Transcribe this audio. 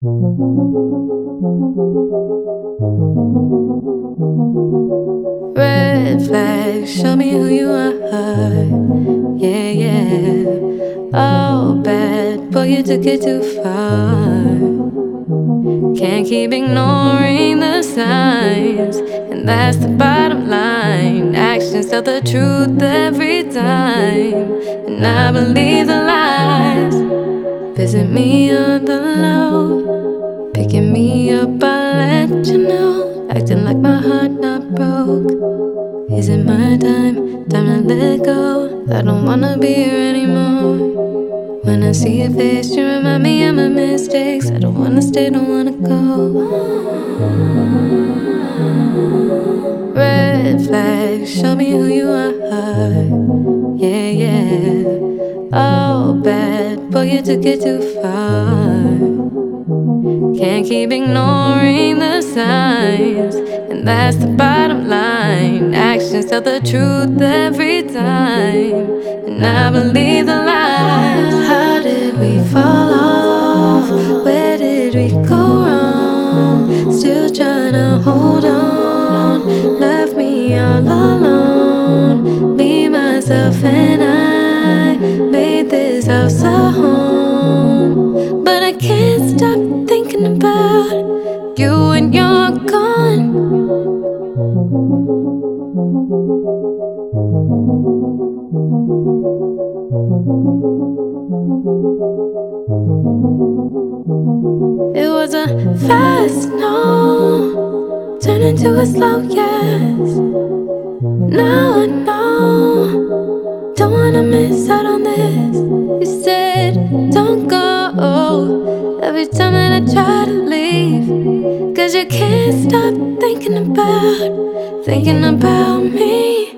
Red flag, show me who you are. Yeah, yeah. Oh, bad boy, you took it too far. Can't keep ignoring the signs, and that's the bottom line. Actions tell the truth every time, and I believe the lies. Visit me on the low, picking me up, I'll let you know. Acting like my heart not broke. Is it my time? Time to let go. I don't wanna be here anymore. When I see your face, you remind me of my mistakes. I don't wanna stay, don't wanna go. Red flag, show me who you are. Yeah, yeah. Oh, bad boy, you took it too far. Can't keep ignoring the signs, and that's the bottom line. Actions tell the truth every time, and I believe the lies. How did we fall off? Where did we go wrong? Still trying to hold on. Left me all alone. Me, myself, and I made this house a home, but I can't stop thinking about you when you're gone. It was a fast no, turned into a slow yes. Now I know, don't wanna miss out on this. You said don't go every time that I try to leave, 'cause you can't stop thinking about me.